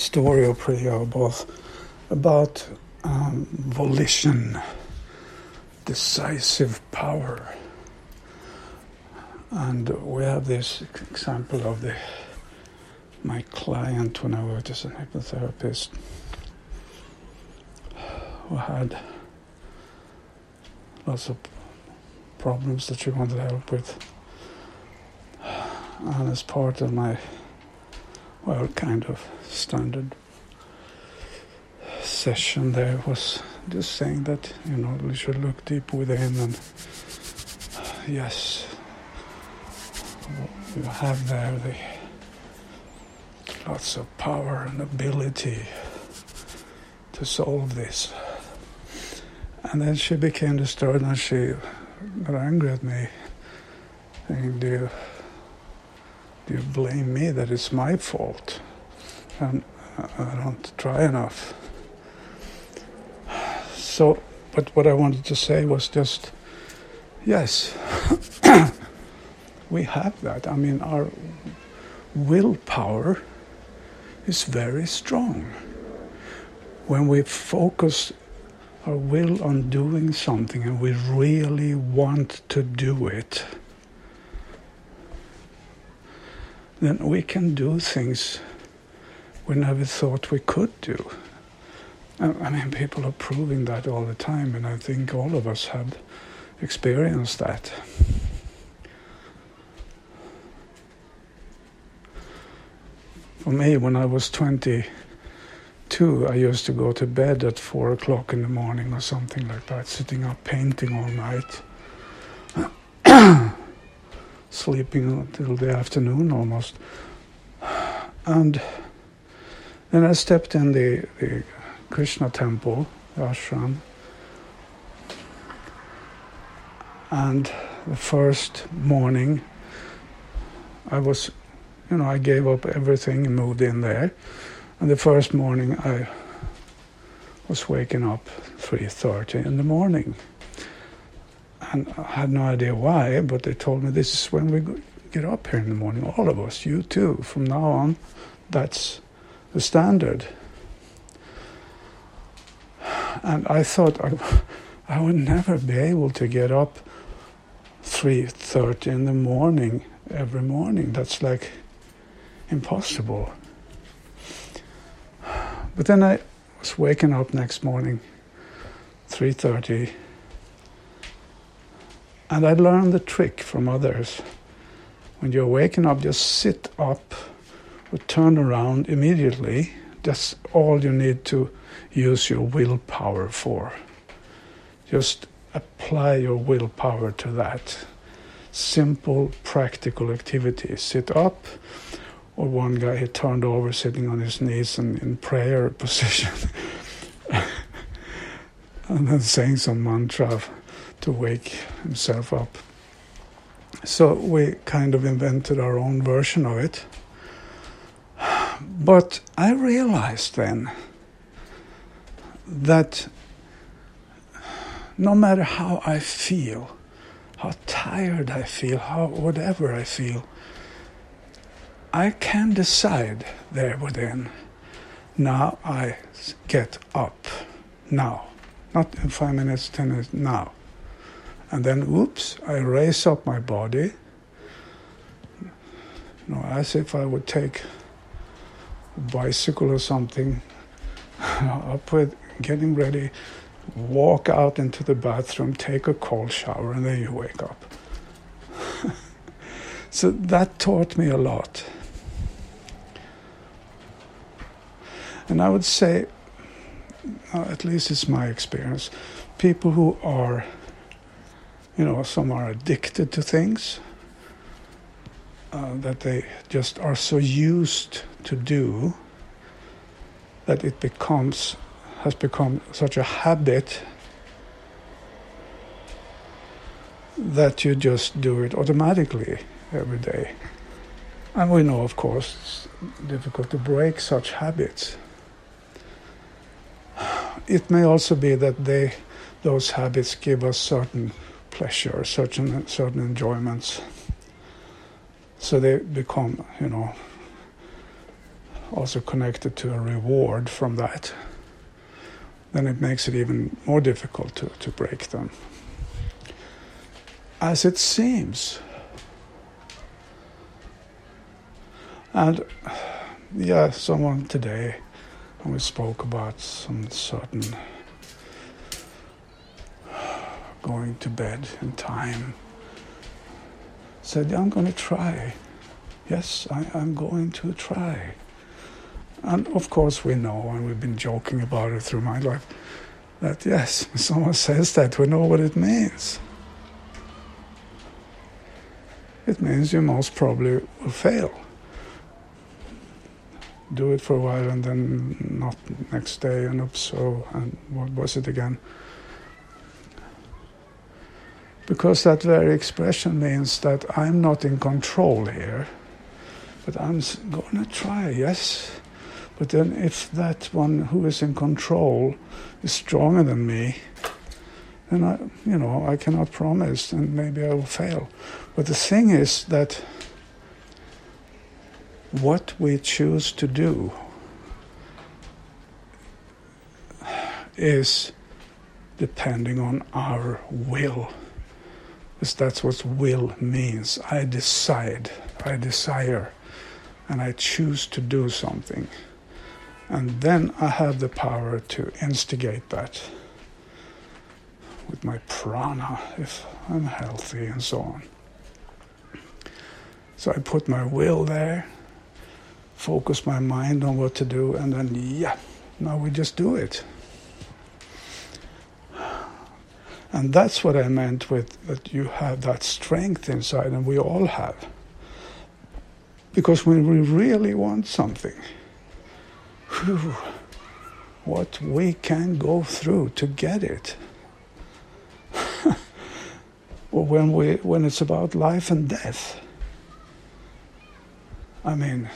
story of Priya, both about volition, decisive power. And we have this example of my client when I worked as a hypnotherapist, who had lots of problems that she wanted help with. And as part of my, kind of standard session there was just saying that, we should look deep within, and yes, you have there lots of power and ability to solve this. And then she became disturbed and she got angry at me, saying, do you blame me that it's my fault and I don't try enough? So, but what I wanted to say was just, yes, we have that. I mean, our willpower is very strong. When we focus our will on doing something and we really want to do it, then we can do things we never thought we could do. I mean, people are proving that all the time, and I think all of us have experienced that. For me, when I was 22, I used to go to bed at 4 o'clock in the morning or something like that, sitting up painting all night, sleeping until the afternoon almost. And then I stepped in the Krishna temple, the ashram, and the first morning I was, I gave up everything and moved in there. And the first morning I was waking up 3:30 in the morning. And I had no idea why, but they told me this is when we get up here in the morning, all of us, you too. From now on, that's the standard. And I thought I would never be able to get up 3:30 in the morning every morning. That's like impossible. But then I was waking up next morning, 3:30, and I learned the trick from others. When you're waking up, just sit up or turn around immediately. That's all you need to use your willpower for. Just apply your willpower to that. Simple, practical activity. Sit up. Or one guy, he turned over sitting on his knees and in prayer position. And then saying some mantra to wake himself up. So we kind of invented our own version of it. But I realized then that no matter how I feel, how tired I feel, whatever I feel, I can decide there within, now I get up, now. Not in 5 minutes, 10 minutes, now. And then, I raise up my body, as if I would take a bicycle or something, up with getting ready, walk out into the bathroom, take a cold shower, and then you wake up. So that taught me a lot. And I would say, at least it's my experience, people who are, some are addicted to things that they just are so used to do that it has become such a habit that you just do it automatically every day. And we know, of course, it's difficult to break such habits. It may also be that those habits give us certain pleasure, certain enjoyments. So they become, also connected to a reward from that, then it makes it even more difficult to break them. As it seems. And yeah, someone today, when we spoke about some certain going to bed in time, said, I'm going to try. Yes, I'm going to try. And of course we know, and we've been joking about it through my life, that yes, when someone says that, we know what it means. It means you most probably will fail. Do it for a while and then not next day, and and what was it again? Because that very expression means that I'm not in control here, but I'm going to try, yes. But then if that one who is in control is stronger than me, then I cannot promise, and maybe I will fail. But the thing is that what we choose to do is depending on our will. Because that's what will means. I decide, I desire, and I choose to do something. And then I have the power to instigate that with my prana, if I'm healthy, and so on. So I put my will there, focus my mind on what to do, and then, now we just do it. And that's what I meant with that you have that strength inside, and we all have. Because when we really want something, what we can go through to get it. Or when it's about life and death. I mean,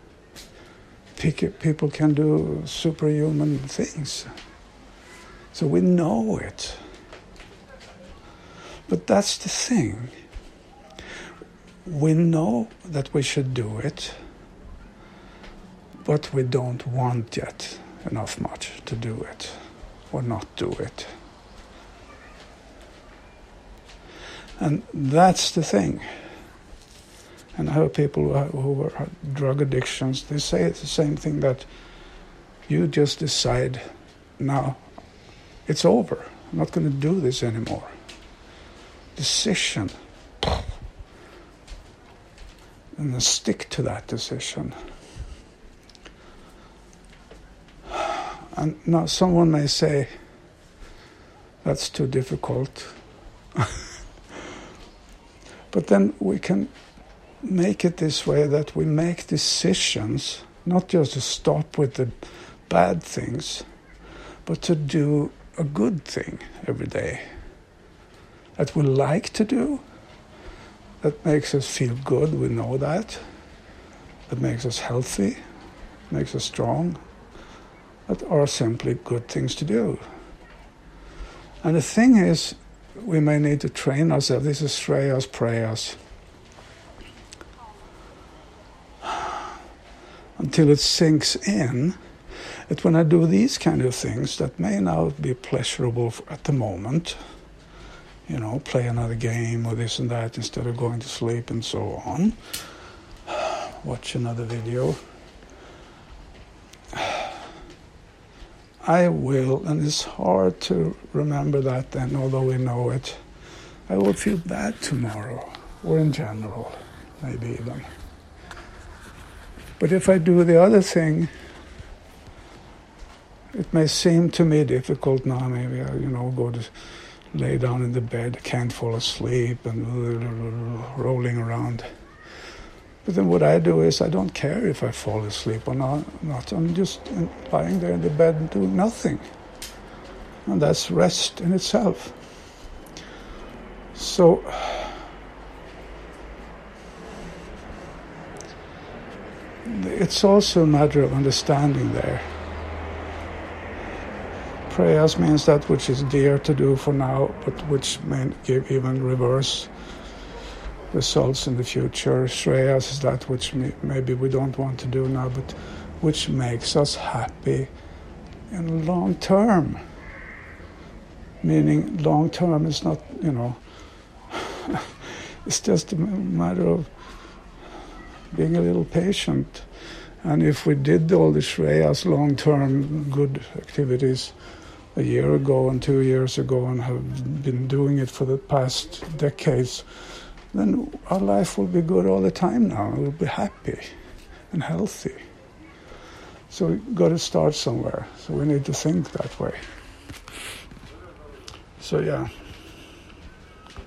people can do superhuman things. So we know it. But that's the thing. We know that we should do it, but we don't want yet enough much to do it, or not do it. And that's the thing. And I heard people who have drug addictions, they say it's the same thing, that you just decide, now it's over. I'm not going to do this anymore. Decision. And then stick to that decision. And now someone may say, that's too difficult. But then we can make it this way, that we make decisions, not just to stop with the bad things, but to do a good thing every day that we like to do, that makes us feel good, we know that makes us healthy, makes us strong, that are simply good things to do. And the thing is, we may need to train ourselves. This is Shreyas Prayas. Until it sinks in, that when I do these kind of things that may now be pleasurable at the moment, play another game or this and that instead of going to sleep and so on, watch another video, I will, and it's hard to remember that then, although we know it, I will feel bad tomorrow, or in general, maybe even. But if I do the other thing, it may seem to me difficult now, maybe I, go to lay down in the bed, can't fall asleep, and rolling around. But then what I do is I don't care if I fall asleep or not. I'm just lying there in the bed and doing nothing. And that's rest in itself. So it's also a matter of understanding there. Prayas means that which is dear to do for now, but which may give even reverse results in the future. Shreyas is that which maybe we don't want to do now, but which makes us happy in long term. Meaning long term is not, it's just a matter of being a little patient. And if we did all the Shreyas long-term good activities a year ago and 2 years ago and have been doing it for the past decades, then our life will be good all the time now. We'll be happy and healthy. So we've got to start somewhere. So we need to think that way. So yeah.